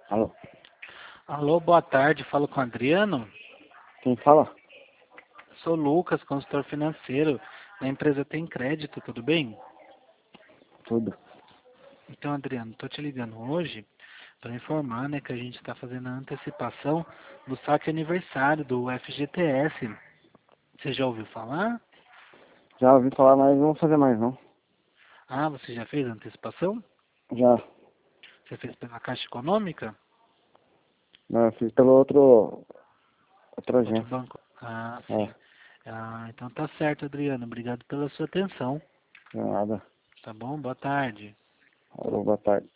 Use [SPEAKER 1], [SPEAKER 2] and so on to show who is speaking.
[SPEAKER 1] Alô?
[SPEAKER 2] Alô, boa tarde. Falo com o Adriano.
[SPEAKER 1] Quem fala?
[SPEAKER 2] Sou Lucas, consultor financeiro. A empresa Tem Crédito, tudo bem?
[SPEAKER 1] Tudo.
[SPEAKER 2] Então, Adriano, estou te ligando hoje para informar, né, que a gente está fazendo a antecipação do saque aniversário do FGTS. Você já ouviu falar?
[SPEAKER 1] Já ouvi falar, mas não vou fazer mais não.
[SPEAKER 2] Ah, você já fez a antecipação?
[SPEAKER 1] Já.
[SPEAKER 2] Você fez pela Caixa Econômica?
[SPEAKER 1] Não, eu fiz pelo outra
[SPEAKER 2] Outro
[SPEAKER 1] agência.
[SPEAKER 2] banco? Ah,
[SPEAKER 1] É,
[SPEAKER 2] sim. Ah, então tá certo, Adriano. Obrigado pela sua atenção.
[SPEAKER 1] nada.
[SPEAKER 2] Tá bom? Boa tarde.
[SPEAKER 1] Alô, boa tarde.